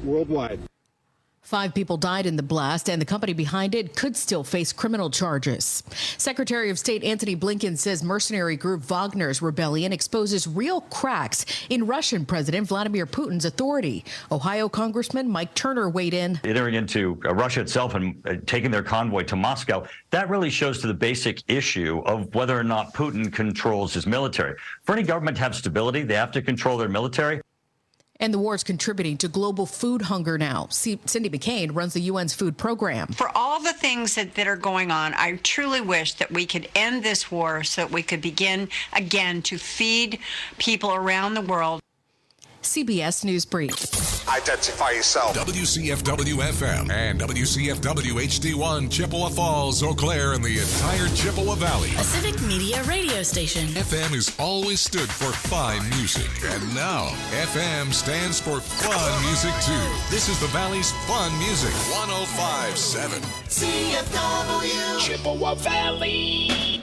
worldwide. 5 people died in the blast, and the company behind it could still face criminal charges. Secretary of State Antony Blinken says mercenary group Wagner's rebellion exposes real cracks in Russian President Vladimir Putin's authority. Ohio Congressman Mike Turner weighed in. Entering into Russia itself and taking their convoy to Moscow, that really shows to the basic issue of whether or not Putin controls his military. For any government to have stability, they have to control their military. And the war is contributing to global food hunger now. Cindy McCain runs the UN's food program. For all the things that are going on, I truly wish that we could end this war so that we could begin again to feed people around the world. CBS News Brief. Identify yourself. WCFW-FM and WCFW-HD1, Chippewa Falls, Eau Claire, and the entire Chippewa Valley. A civic media radio station. FM has always stood for fine music. And now, FM stands for fun music, too. This is the Valley's fun music. 105.7. CFW. Chippewa Valley.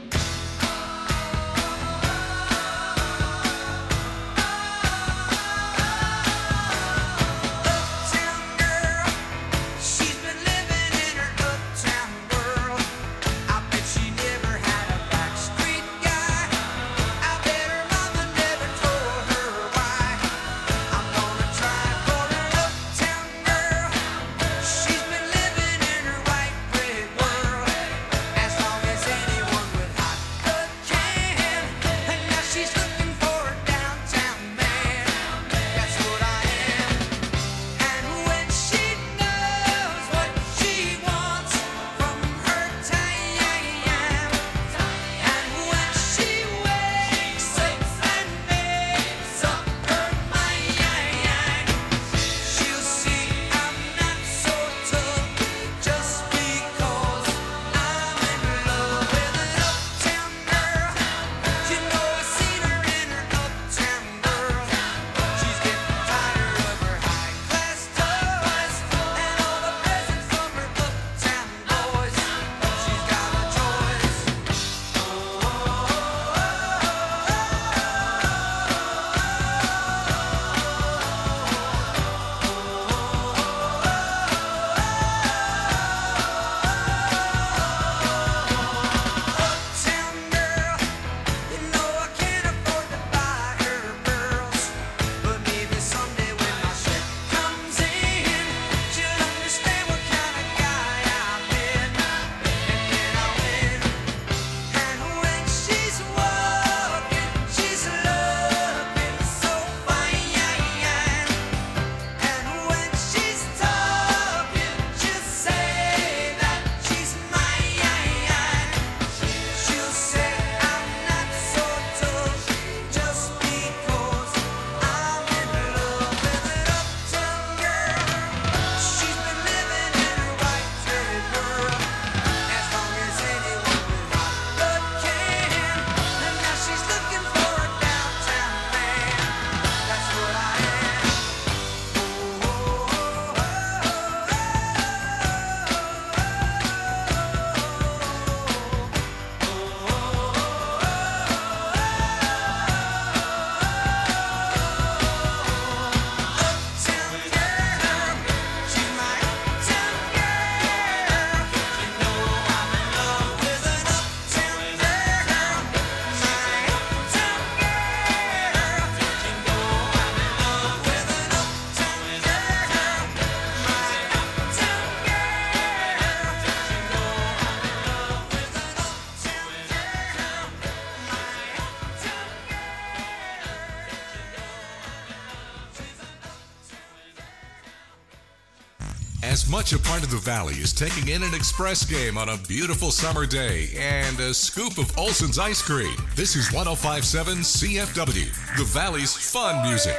As much a part of the Valley as taking in an express game on a beautiful summer day and a scoop of Olson's ice cream. This is 105.7 CFW, the Valley's fun music.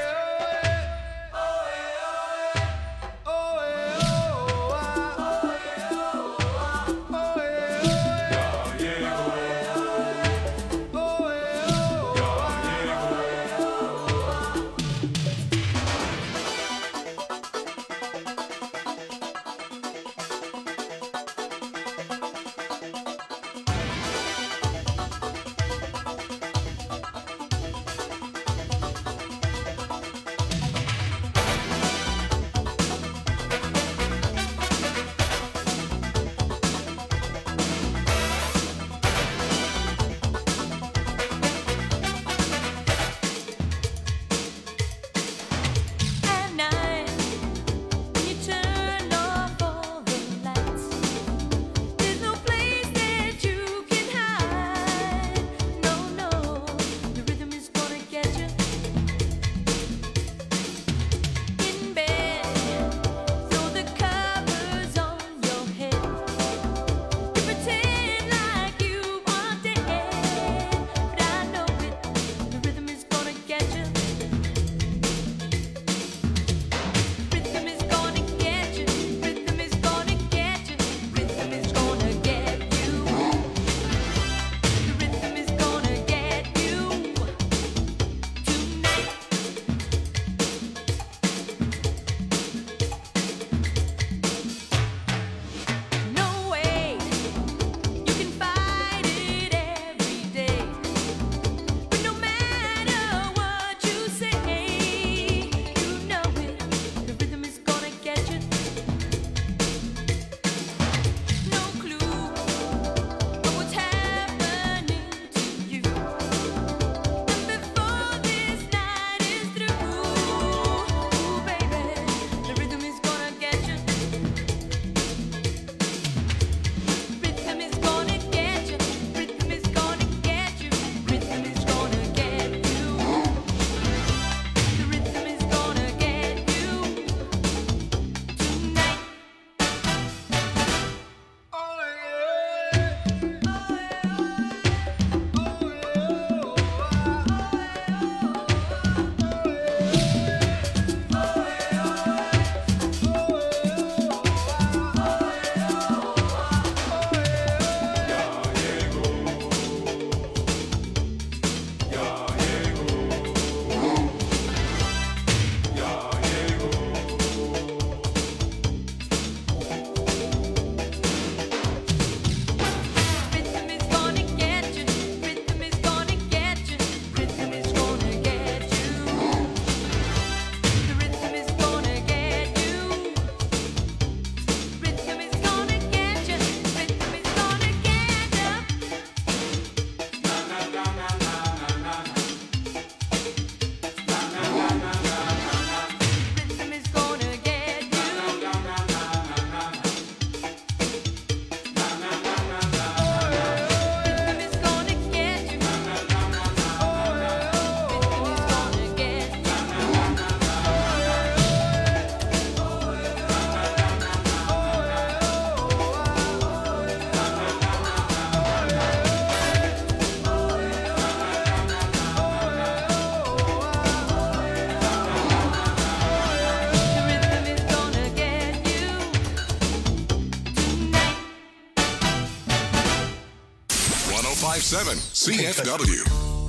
105.7 CFW.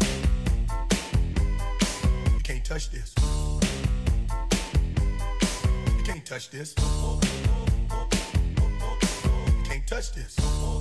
You can't touch this. You can't touch this. You can't touch this.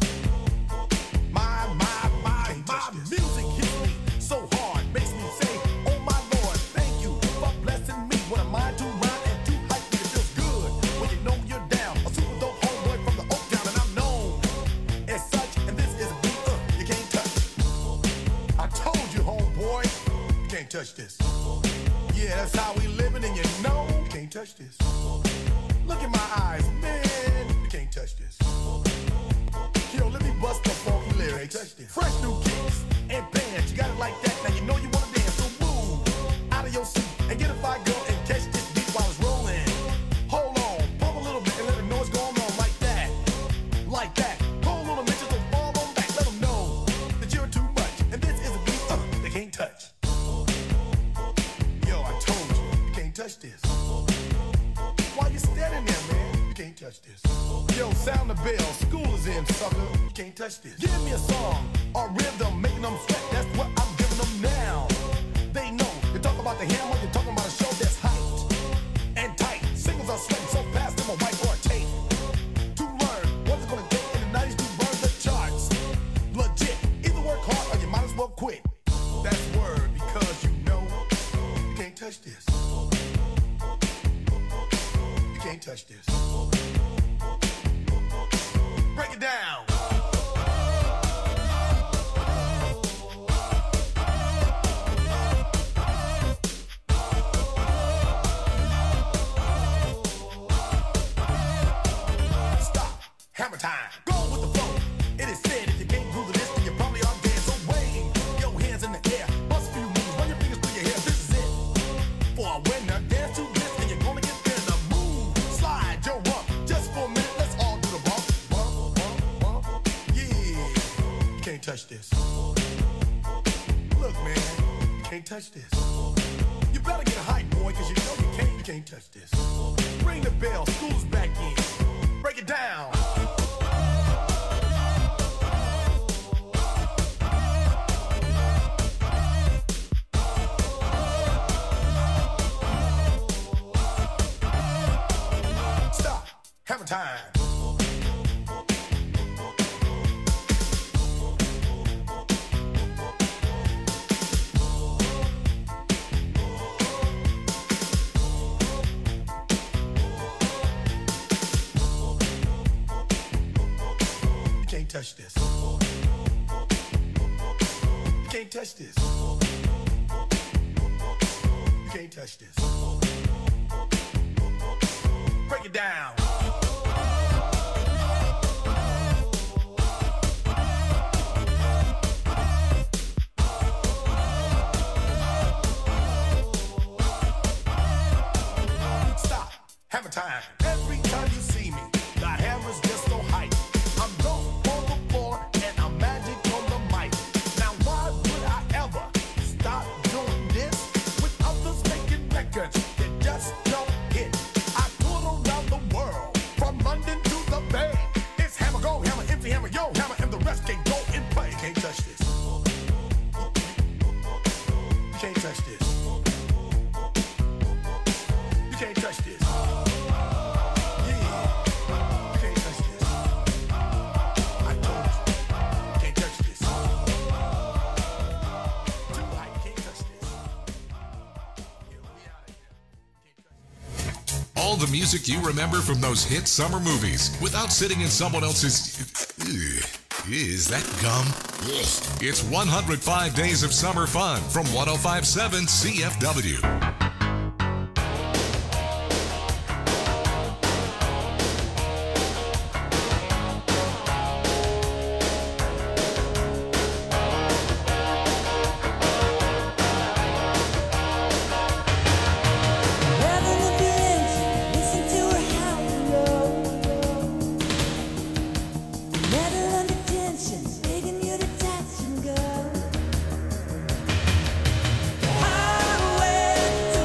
My music hits me so hard, makes me say, oh my Lord, thank you for blessing me. What am I to rhyme and to hype? It feels good when you know you're down. A super dope homeboy from the Oak Town, and I'm known as such. And this is a beat you can't touch. I told you, homeboy, you can't touch this. Yeah, that's how we living, and you know you can't touch this. Look in my eyes, man, you can't touch this. Yo, let me bust the funky lyrics. Fresh new kicks and bands, you got it like that. Now you know you wanna dance, so move out of your seat and get a fire girl and catch this beat while it's rolling. Hold on, pump a little bit and let them know what's going on like that, like that. Hold on a minute, just don't fall on back. Let them know that you're too much, and this is a beat they can't touch. Yo, I told you, you can't touch this. Why you standing there, man? You can't touch this. Yo, sound the bell, school is in, sucker. You can't touch this. Give me a song or rhythm, making them sweat. That's what I'm giving them now. They know. You talk about the hammer, you're talking about a show that's hyped and tight. Singles are sweating so fast, them a white or a tape. To learn what it's gonna take in the 90s to burn the charts. Legit. Either work hard or you might as well quit. That's word because you know you can't touch this. You can't touch this. Break it down. Stop. Hammer time. Go with the flow. It is said if you can't groove this, then you probably are dead. So wave your hands in the air. Bust a few moves. Run your fingers through your hair. This is it. For a winner, dance to this, and you're gonna get there. The move. Slide your rump. Just for a minute, let's all do the bump. Bump, bump, bump. Yeah. You can't touch this. Look, man. You can't touch this. You better get hype, boy, because you know you can't touch this. Ring the bell. School's back in. Break it down. Stop. Hammer time. You can't touch this. You can't touch this. You can't touch this. Break it down. Stop. Hammer time. Every time you see me, the hammer's just so hype. I'm dope on the floor and I'm magic on the mic. Now why would I ever stop doing this with others making records that just don't hit? I tour around the world, from London to the Bay. It's hammer, go hammer, empty hammer, yo hammer, and the rest can go and play. You can't touch this. You can't touch this. You can't touch this. Yeah. You can't touch this. I told you. You can't touch this. Too high, you can't touch this. Yeah, we out of here. Can't touch this. All the music you remember from those hit summer movies without sitting in someone else's... Ugh. Is that gum? It's 105 Days of Summer Fun from 105.7 CFW. Highway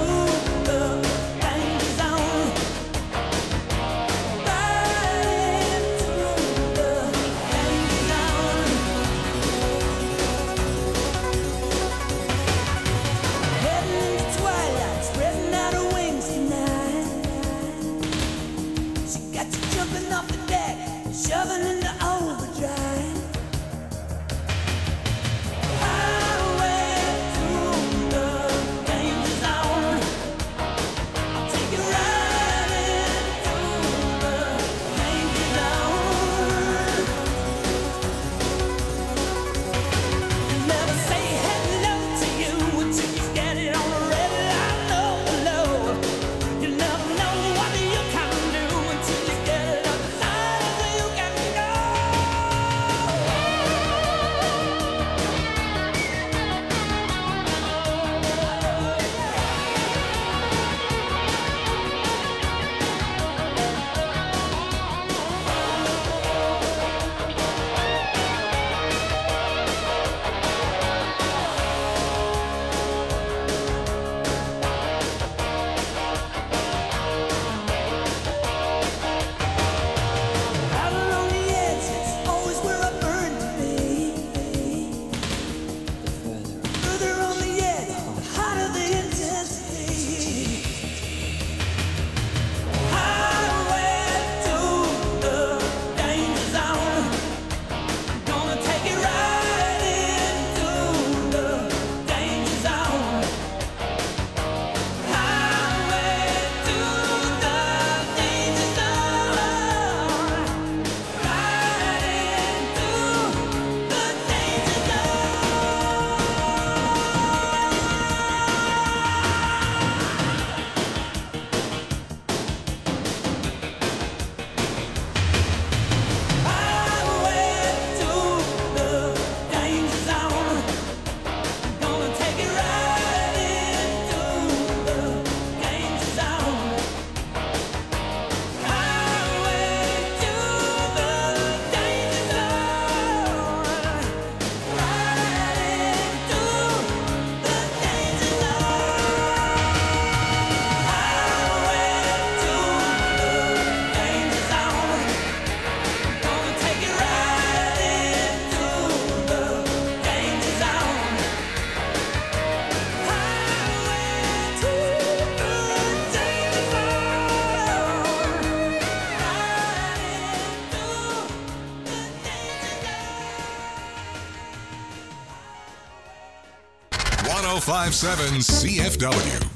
1057 CFW.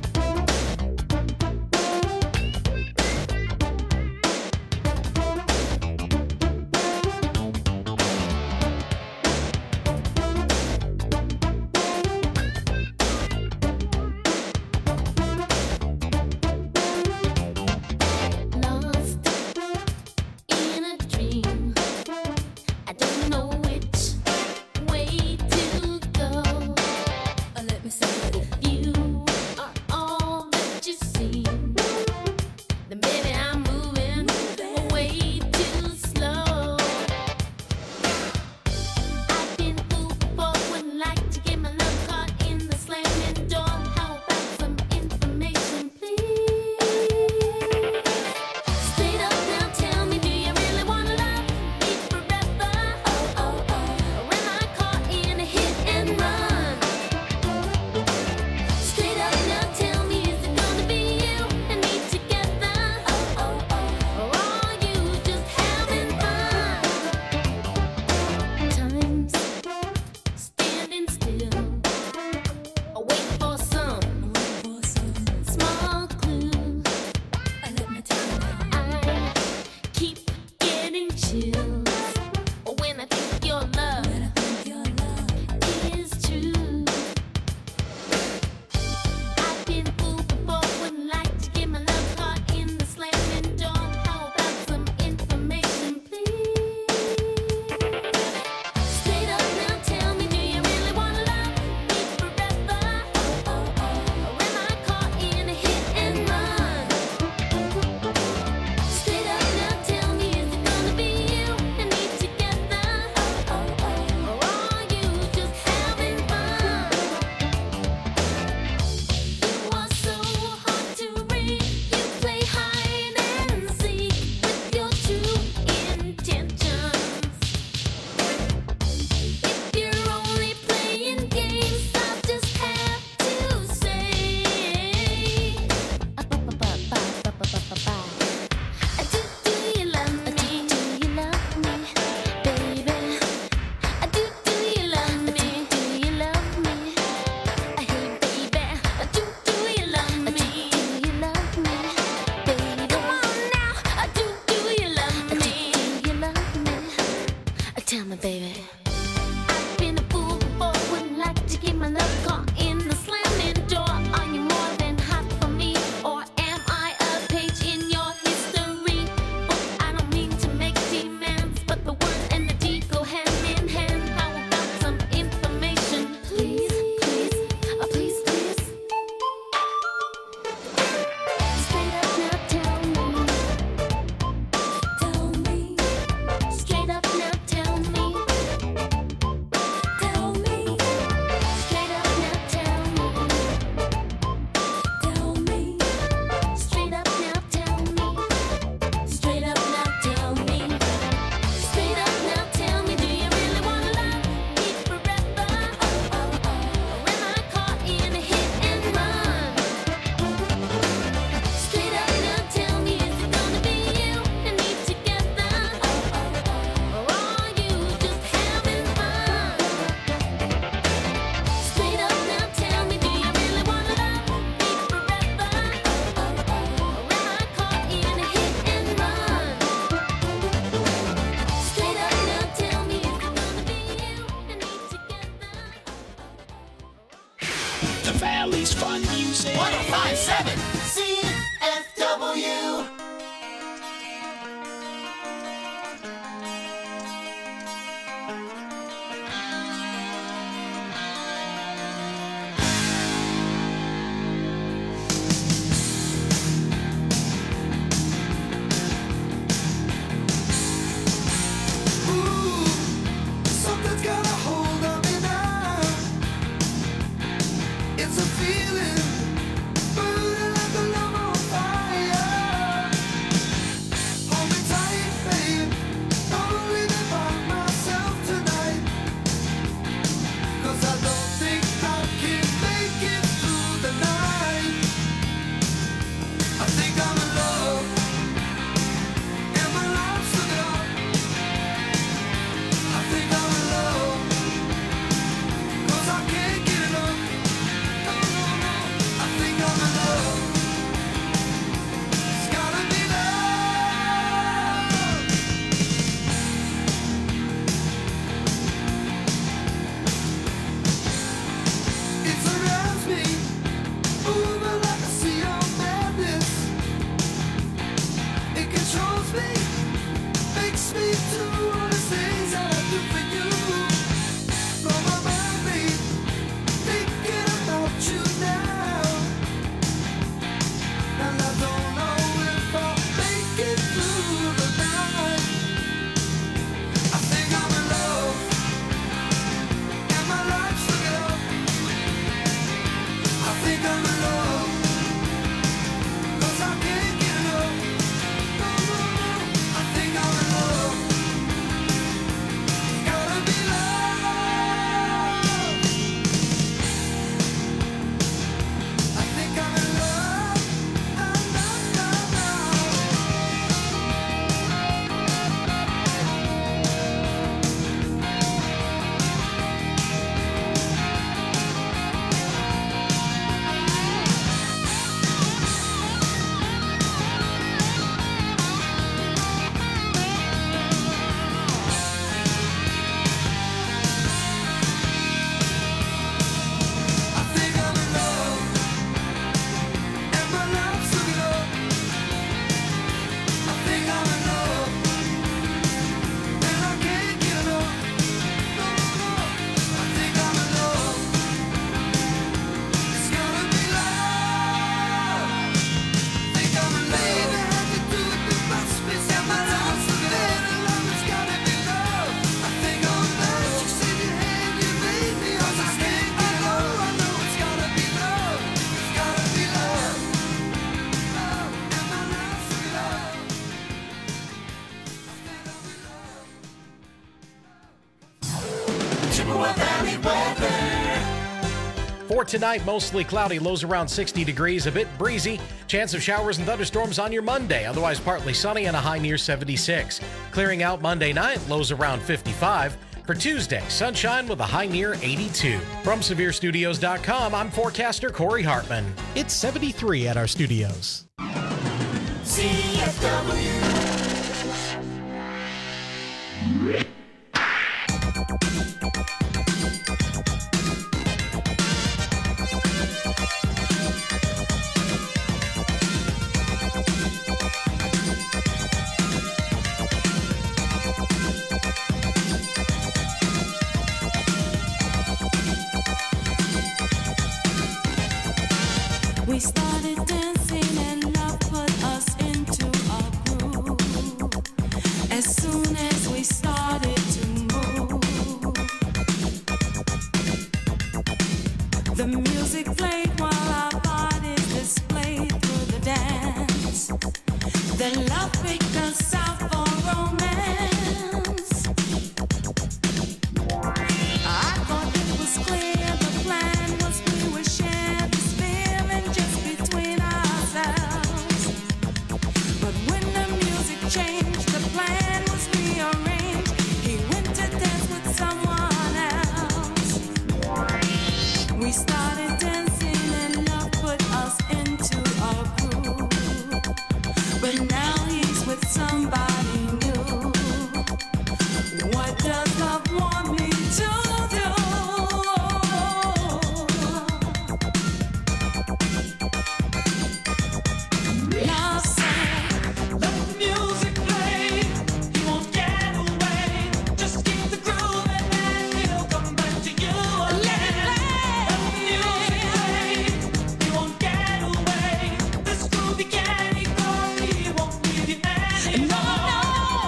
Valley's fun music. 1057 CFW. Something's got a hold on me now. It's a feeling burning like controls me, makes me do all the things that I do for you. Blow my mind, babe, thinking about you now. And I don't know if I'll make it through the night. I think I'm in love, and my life's looking up. I think I'm in love, 'cause I can't get enough. No, no, no. I think I'm in love. Gotta be love. I think I'm in love. No, no, no, no. I think I'm in love, and my life's looking up. I think I'm in love, and I can't get enough. No, no, I think I'm in love. It's gotta be love. Think I'm in love. Baby, had to do it, it must be some my life's looking up. Love, it's gotta be love. I think I'm in love. You said you had, you made me, 'cause I can't get enough. I know it's gotta be love. It's gotta be love. Love, and my life's looking up. Chippewa Valley weather. For tonight, mostly cloudy, lows around 60 degrees, a bit breezy. Chance of showers and thunderstorms on your Monday, otherwise partly sunny and a high near 76. Clearing out Monday night, lows around 55. For Tuesday, sunshine with a high near 82. From SevereStudios.com, I'm forecaster Corey Hartman. It's 73 at our studios. CFW. We started dancing and love put us into a groove. As soon as we started to move, the music played while our bodies displayed through the dance. Then love picked us out for romance. I thought it was clear the plan was we would share this feeling just between ourselves. But when the music changed, the plan was rearranged. He went to dance with someone else. We started dancing and love put us into a groove. But now he's with somebody new. What does love want me to do? Love said, let the music play. You won't get away. Just keep the grooving and he'll come back to you again. Let the music play. You won't get away. This groovy candy coffee won't leave you anymore.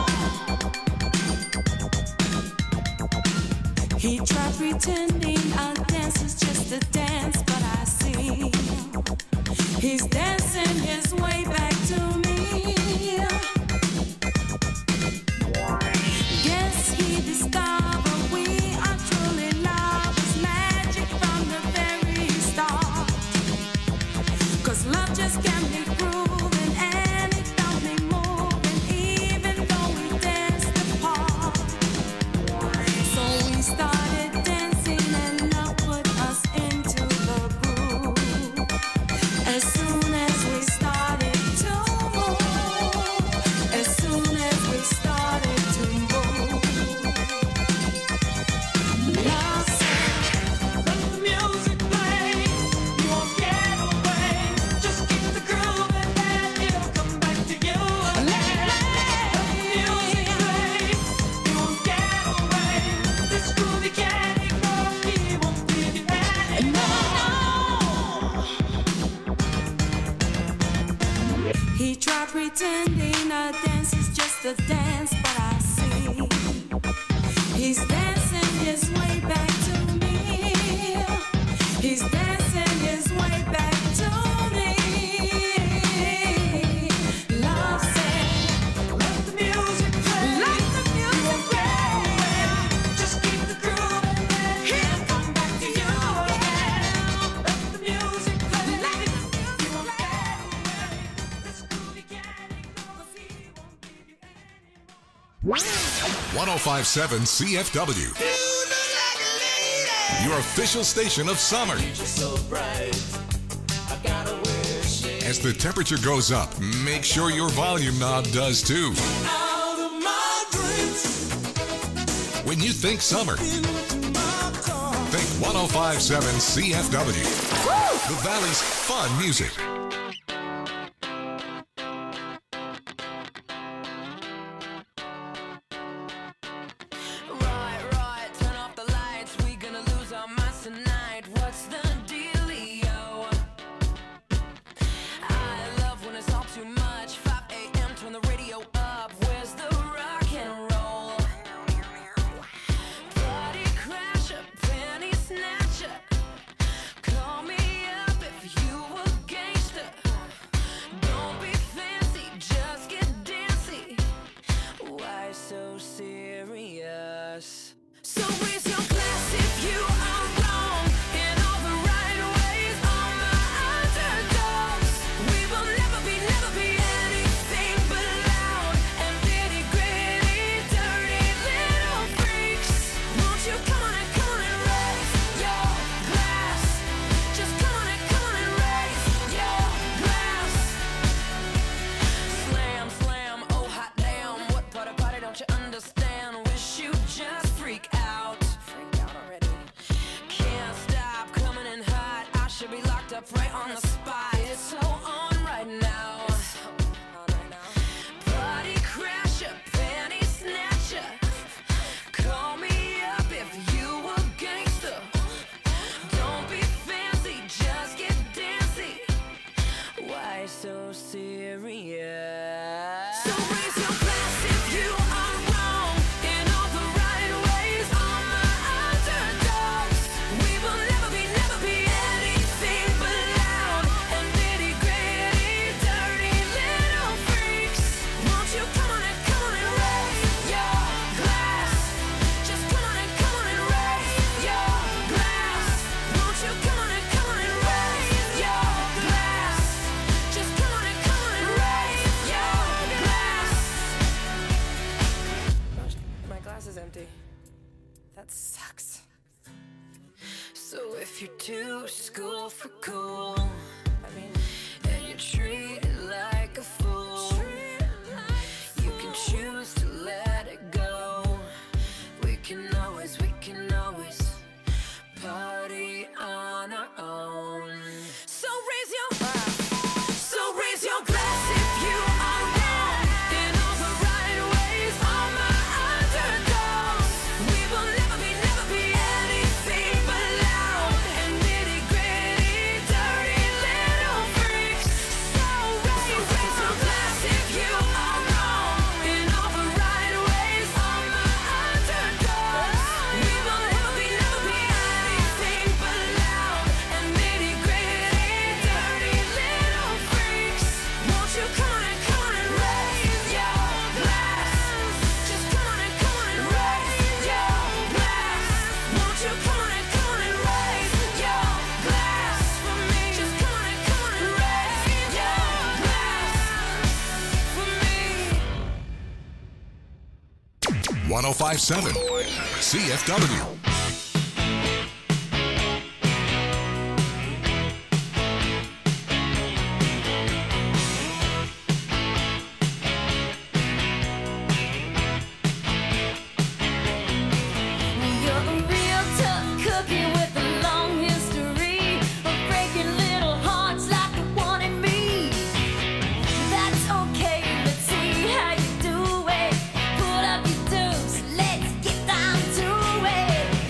He tried pretending our dance is just a dance, but I see he's dancing his way back to me. Guess he discovered we are truly lovers, magic from the very start. 'Cause love just can't be proven and it don't be moving, even though we danced apart. So we started dancing and love put us into mean a dance is just a dance, but I see he's dancing his way back to me. He's dancing his way back to me. Love said, let the music play. Let the music play. Just keep the groove and then he'll come back to you. Let the music play. Let the music play. This groovy cat, 'cause he won't give you any more. 1057 CFW. Your official station of summer. As the temperature goes up, make sure your volume knob does too. When you think summer, think 1057 CFW. The Valley's fun music. Right, turn off the lights. We gonna lose our minds tonight. What's the dealio? I love when it's all too much. 5 a.m. turn the radio up. Where's the rock and roll? Party crasher, penny snatcher. Call me up if you a gangster. Don't be fancy, just get dancy. Why so serious? So raise your glass if you are wrong in all the right ways. All my underdogs, we will never be anything but loud and nitty gritty, dirty little freaks. Won't you come on and raise your glass? Just come on and raise your glass. Slam, slam, oh hot damn. What part of party don't you understand? Wish you just freak out. Freak out already. Can't stop coming in hot. I should be locked up right on the spot. It's so on right now. Party crasher, penny snatcher. Call me up if you a gangster. Don't be fancy, just get dancy. Why so serious? So raise your glass if you are wrong in all the right ways. All my underdogs, we will never be anything but loud and nitty gritty, dirty little freaks. Won't you come on and raise your glass? Just come on and raise your glass. Won't you come on and raise your glass? Just come on and raise your glass. My glass is empty. That sucks. So if you're too school for cool, and you're treated like a fool, you can choose to let it go. We can always party on our own. So raise your glass if you are wrong in all the right ways. All my underdogs, we will never be anything but loud and nitty gritty, dirty little freaks. So raise your glass if you are wrong in all the right ways. All my underdogs, we will never be anything but loud and nitty gritty, dirty little freaks. Won't you come on and raise your glass? Just come on and raise your glass. Won't you come on and raise your glass for me? Just come on and raise your glass for me. 1057 CFW. You're a real tough cookie with a long history of breaking little hearts like the one in me. That's okay, let's see how you do it. Put up your dues, let's get down to it.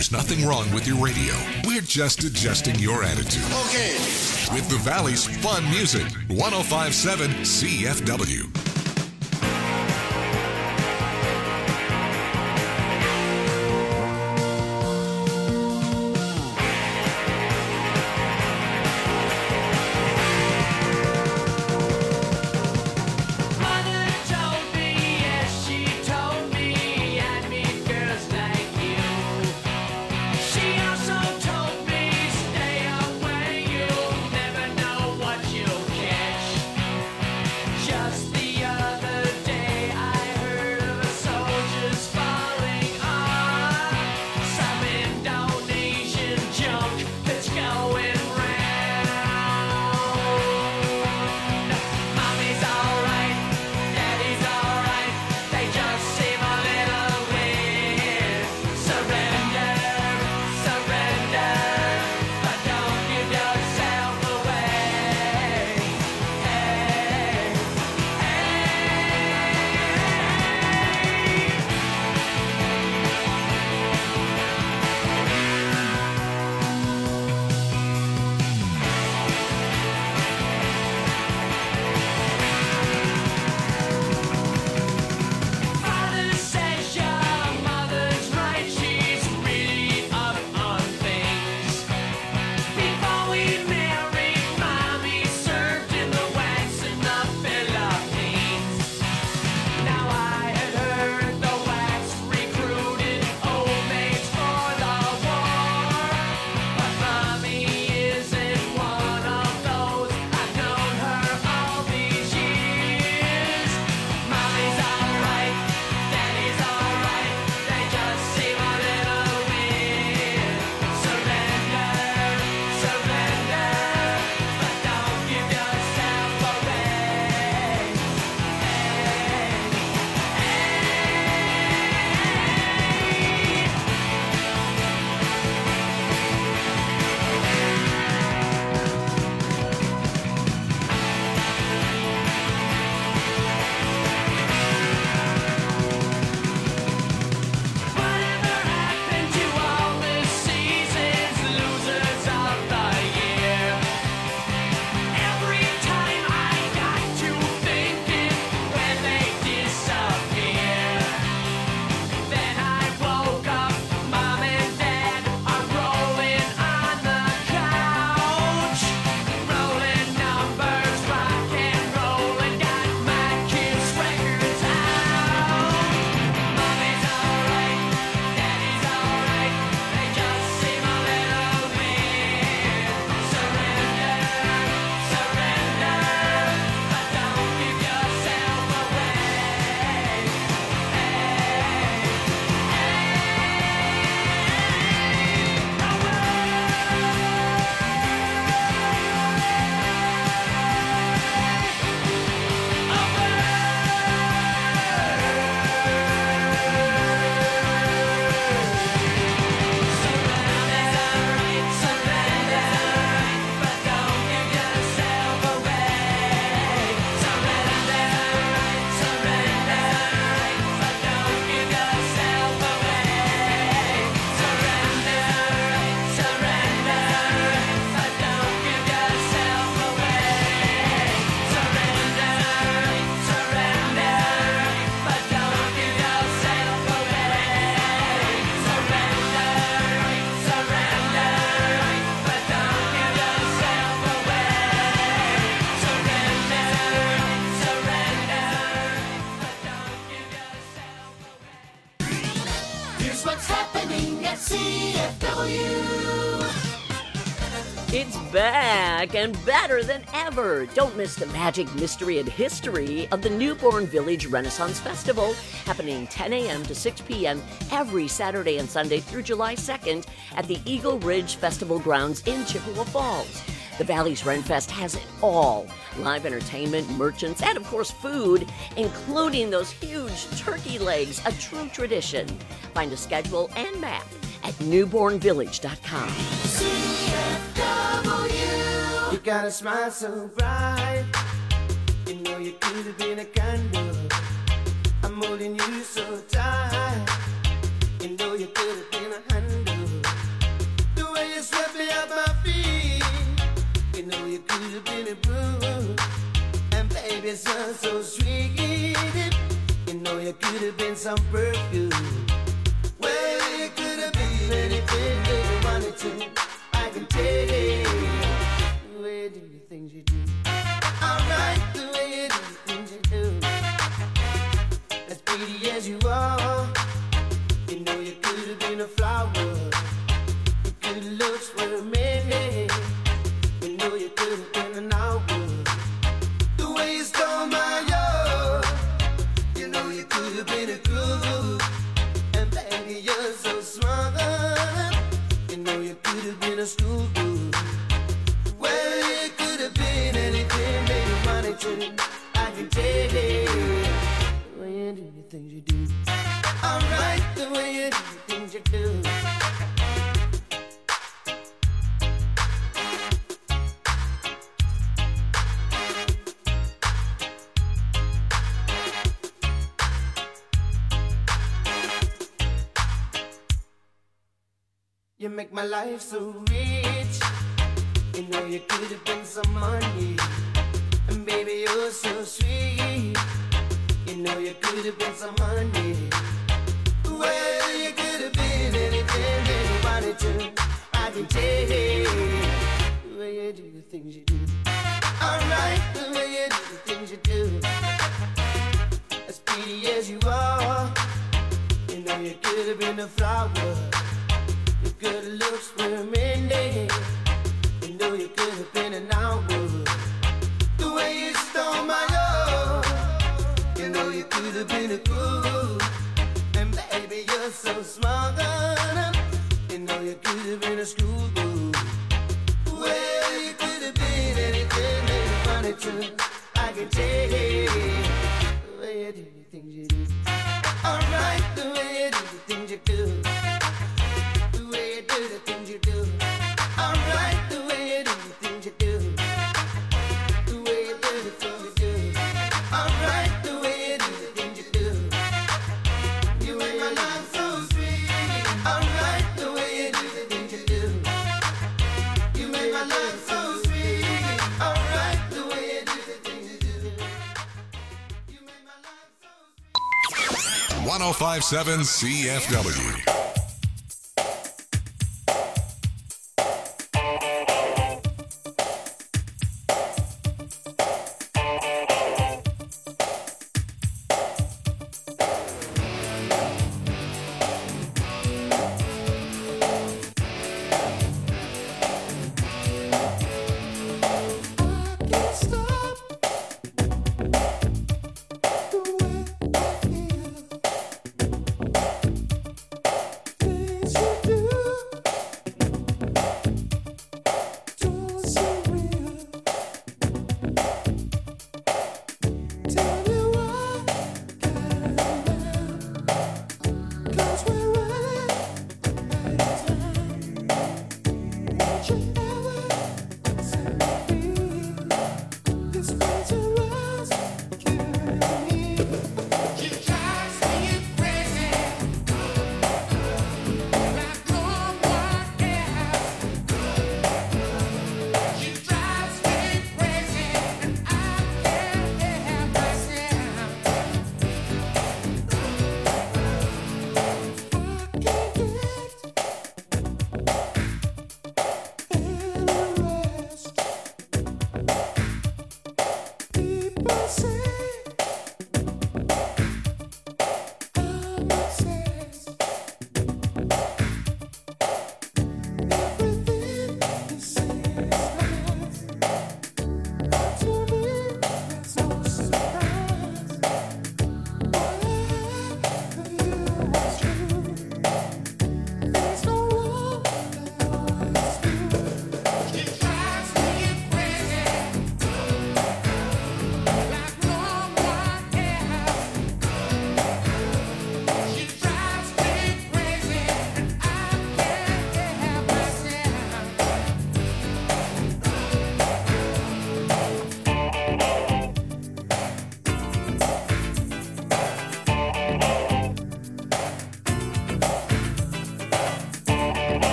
There's nothing wrong with your radio. We're just adjusting your attitude. Okay. With the Valley's fun music, 105.7 CFW. Just the It's back and better than ever. Don't miss the magic, mystery, and history of the Newborn Village Renaissance Festival, happening 10 a.m. to 6 p.m. every Saturday and Sunday through July 2nd at the Eagle Ridge Festival Grounds in Chippewa Falls. The Valley's Renfest has it all. Live entertainment, merchants, and of course food, including those huge turkey legs, a true tradition. Find a schedule and map at newbornvillage.com. You got a smile so bright, you know you could have been a candle. I'm holding you so tight, you know you could have been a handle. could have been a brew. And baby, so sweet. You know you could have been some perfume. Well, you could have been anything that you wanted to. I can tell you. The way you do the things you do. Alright, the way you do the things you do. As pretty as you are, you know you could have been a flower. Your good looks were a minute. You know you could have been an hour. The way you stole my heart, you know you could have been a groove. And baby, you're so smart. You know you could have been a schoolgirl. Well, you could have been anything that you wanted to. I can tell you. The way you do the things you do. Alright, the way you do the things you do. You make my life so rich. You know you could have been some money. And baby, you're so sweet. You know you could have been some honey. Well, you could have been anything that you wanted to. I can tell you. The way you do the things you do. Alright, the way you do the things you do. As pretty as you are, you know you could have been a flower. Your good looks were a minute. You know you could have been an hour. The way you stole my love, you know you could have been a groove. And baby, you're so smart. You know you could have been a schoolgirl. Well, you could have been anything that you wanted to. I can tell you. The way you do the things you do. Alright, the way you do the things you do. The way you do the things you do. Alright, the way you do the things you do. The way you do the things you do. Alright, the way you do the things you do. You make my life so sweet. Alright, the way you do the things you do. You make my life so sweet. Alright, the way you do the things you do. You make my life so sweet. 1057 CFW.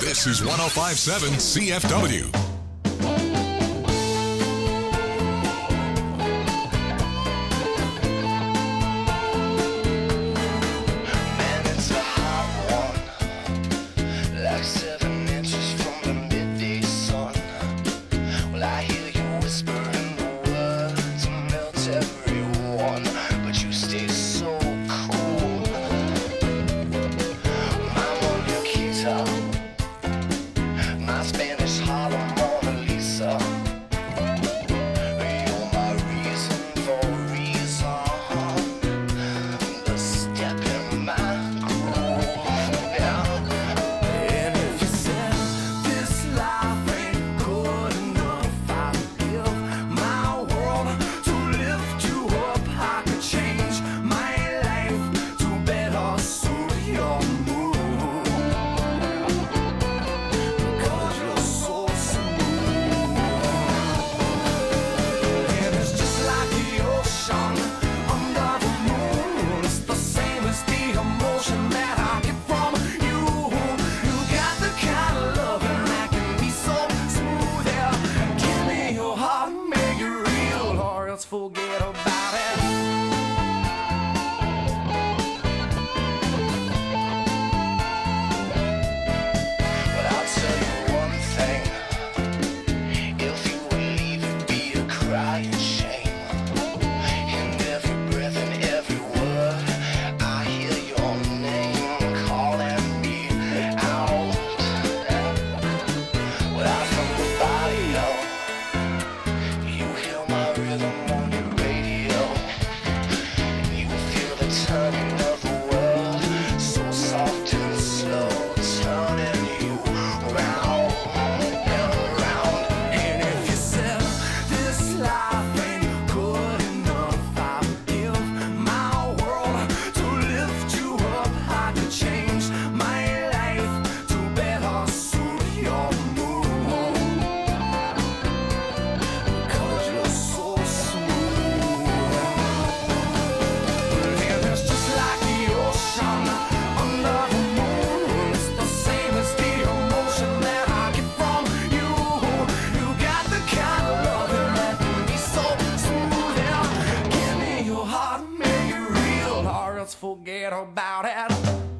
This is 105.7 CFW. Forget about it.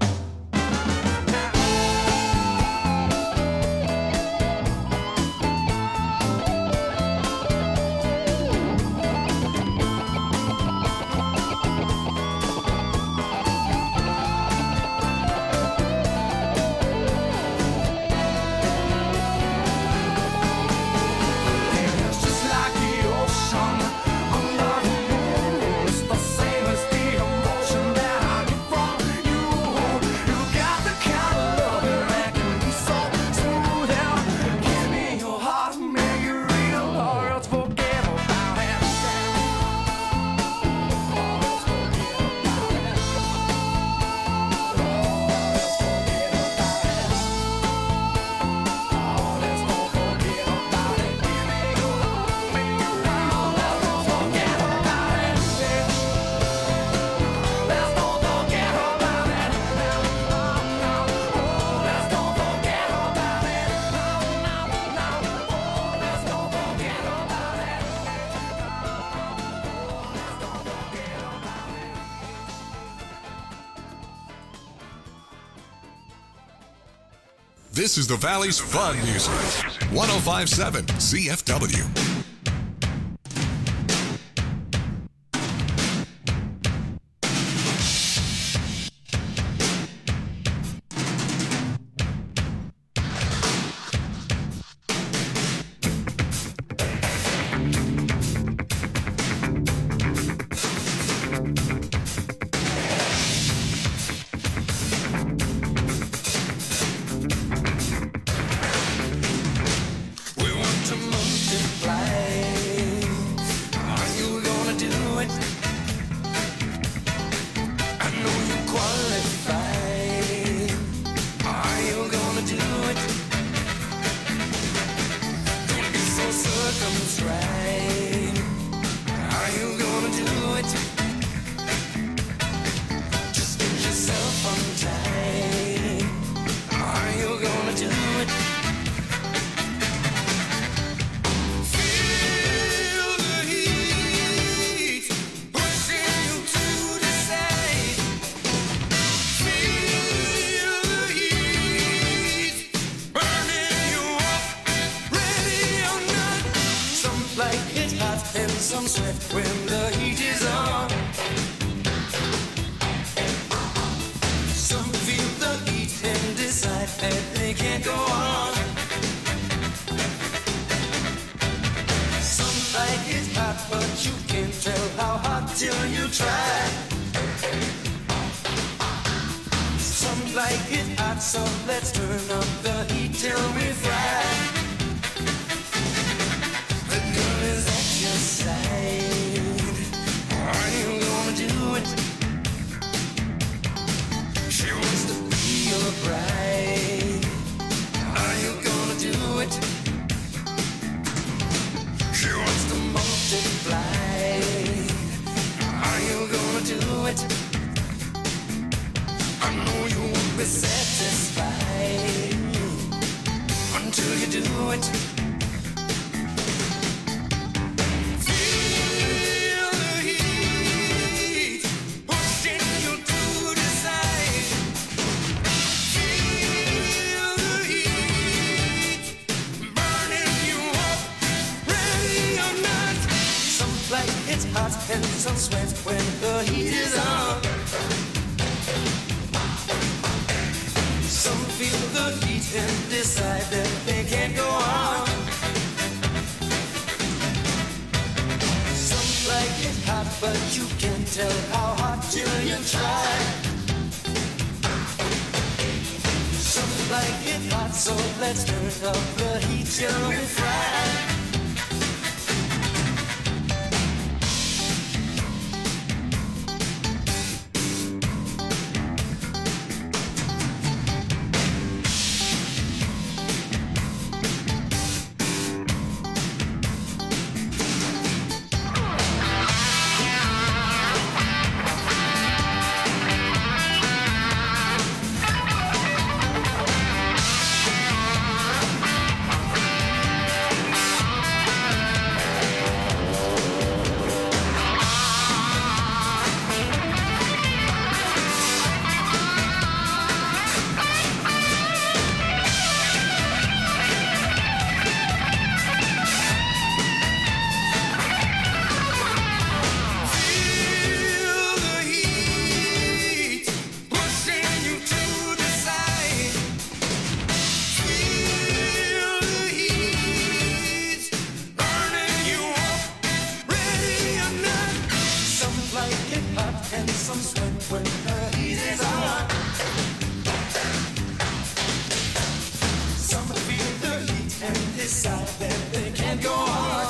This is the Valley's fun music. 105.7 CFW. We want to multiply. gonna do it. Feel the heat pushing you to decide. Feel the heat burning you up, ready or not. Some like it hot and some sweat when the heat is on. Some feel the heat and decide that they can't go on. Some like it hot, but you can't tell how hot till you try. Some like it hot, so let's turn up the heat till we fry. The girl is at your side. Are you gonna do it? She wants to be your bride. Are you gonna do it? She wants to multiply. Are you gonna do it? I know you won't be satisfied until you do it. Feel the heat pushing you to decide. Feel the heat burning you up, ready or not. Some like it's hot and some sweat when the heat is on. Some feel the heat and decide that they can't go on. Some like it hot, but you can't tell how hot till you try. Some like it hot, so let's turn up the heat till we fry. Feel the heat pushing you to decide. Feel the heat burning you up, ready or not. Some like it hot and some sweat when the heat is on. Some feel the heat and decide that they can't go on.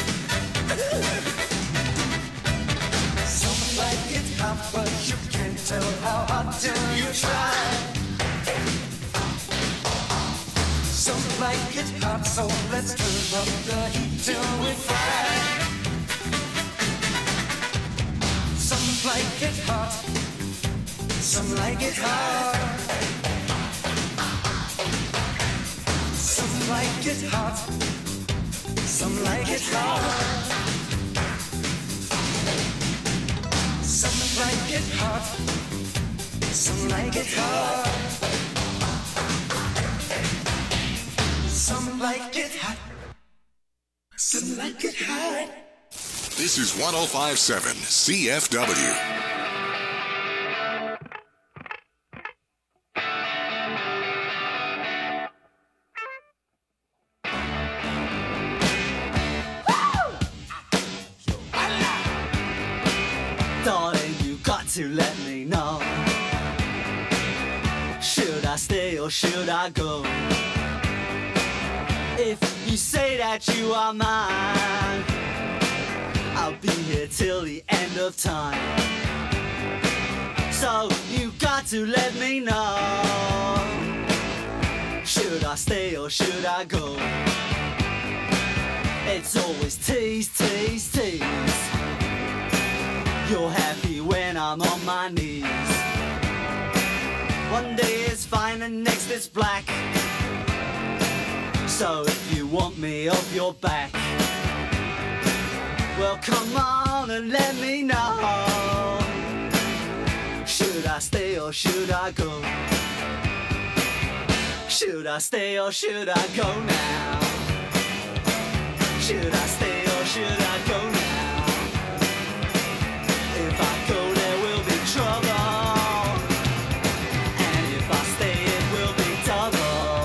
Some like it hot, but you can't tell how hot till you try. Some like it hot, so let's turn up the heat till we fry. Some like it hot, some like it hot. Some like it hot, some like it hot. Some like it hot, some like it hot. Some like it hot, some like it hot. This is 105.7 CFW. Darling, you got to let me know. Should I stay or should I go? If you say that you are mine, I'll be here till the end of time. So you got to let me know. Should I stay or should I go? It's always tease, tease, tease. You're happy when I'm on my knees. One day it's fine and next it's black. So if you want me off your back, well, come on and let me know. Should I stay or should I go? Should I stay or should I go now? Should I stay or should I go now? If I go, there will be trouble. And if I stay, it will be double.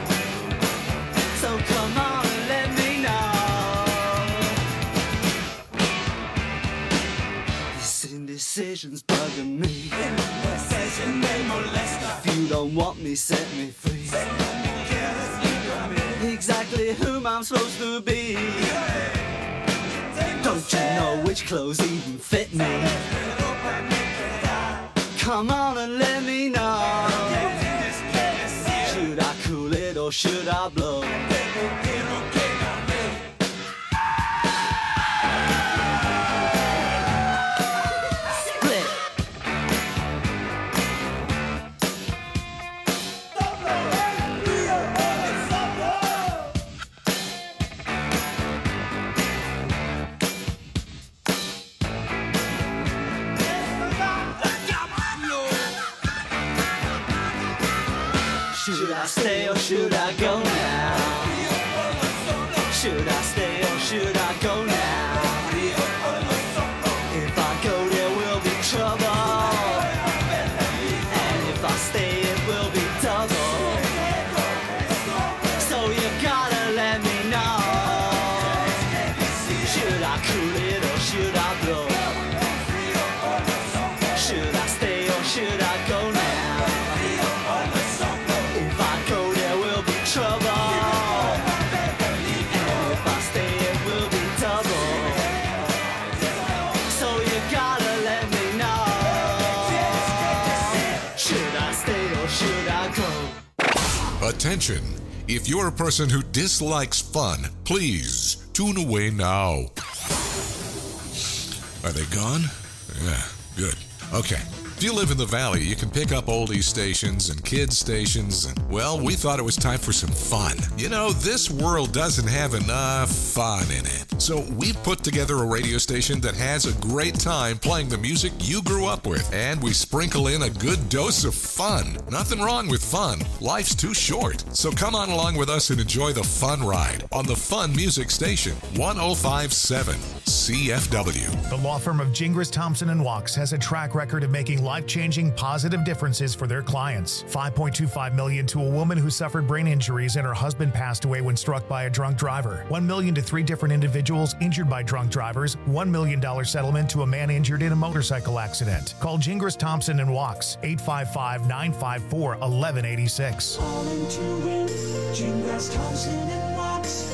So come on and let me know. This indecision's bugging me. If you don't want me, set me free. Exactly whom I'm supposed to be. Don't you know which clothes even fit me? Come on and let me know. Should I cool it or should I blow? Should I stay or should I go now? Should I stay or should I go now? If I go, there will be trouble. And if I stay, it will be double. So you gotta let me know. Should I cool it or should I blow? Should I stay or should I go now? Trouble. And if I stay, it will be double. So you gotta let me know. Should I stay or should I go? Attention. If you're a person who dislikes fun, please tune away now. Are they gone? Yeah, good. Okay. If you live in the Valley, you can pick up oldies stations and kids stations, and, well, we thought it was time for some fun. You know, this world doesn't have enough fun in it. So we've put together a radio station that has a great time playing the music you grew up with, and we sprinkle in a good dose of fun. Nothing wrong with fun. Life's too short. So come on along with us and enjoy the fun ride on the Fun Music Station, 105.7 CFW. The law firm of Gingras, Thompson & Wachs has a track record of making life-changing positive differences for their clients. $5.25 million to a woman who suffered brain injuries and her husband passed away when struck by a drunk driver. $1 million to 3 different individuals injured by drunk drivers. $1 million settlement to a man injured in a motorcycle accident. Call Gingras, Thompson & Wachs, 855-954-1186. All into win, Gingras, Thompson & Wachs,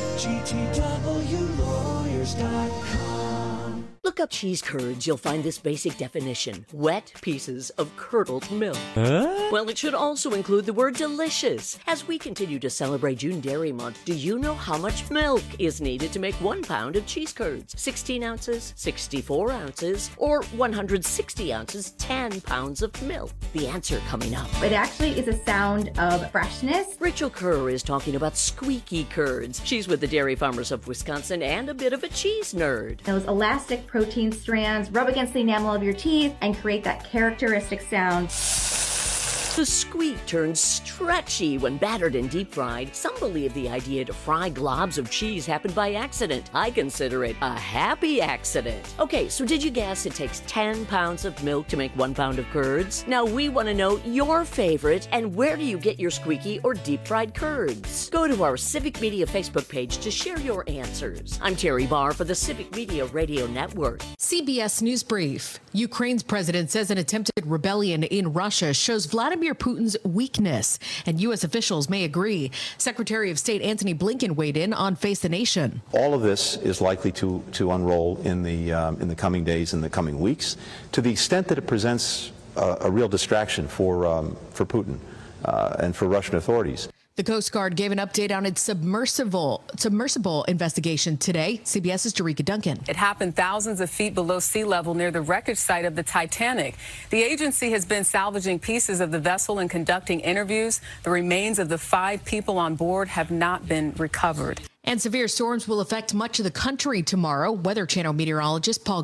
GTWlawyers.com. Look up cheese curds, you'll find this basic definition: wet pieces of curdled milk. Well, it should also include the word delicious. As we continue to celebrate June Dairy Month, do you know how much milk is needed to make 1 pound of cheese curds? 16 ounces, 64 ounces, or 160 ounces, 10 pounds of milk? The answer coming up. It actually is a sound of freshness. Rachel Kerr is talking about squeaky curds. She's with the Dairy Farmers of Wisconsin and a bit of a cheese nerd. Those elastic protein strands rub against the enamel of your teeth and create that characteristic sound. The squeak turns stretchy when battered and deep fried. Some believe the idea to fry globs of cheese happened by accident. I consider it a happy accident. Okay, so did you guess it takes 10 pounds of milk to make 1 pound of curds? Now we want to know your favorite, and where do you get your squeaky or deep fried curds? Go to our Civic Media Facebook page to share your answers. I'm Terry Barr for the Civic Media Radio Network. CBS News Brief. Ukraine's president says an attempted rebellion in Russia shows Vladimir Putin's weakness, and U.S. officials may agree. Secretary of State Antony Blinken weighed in on Face the Nation. All of this is likely to unroll in the coming days and the coming weeks, to the extent that it presents a real distraction for Putin and for Russian authorities. The Coast Guard gave an update on its submersible investigation today. CBS's Jerika Duncan. It happened thousands of feet below sea level near the wreckage site of the Titanic. The agency has been salvaging pieces of the vessel and conducting interviews. The remains of the 5 people on board have not been recovered. And severe storms will affect much of the country tomorrow. Weather Channel meteorologist Paul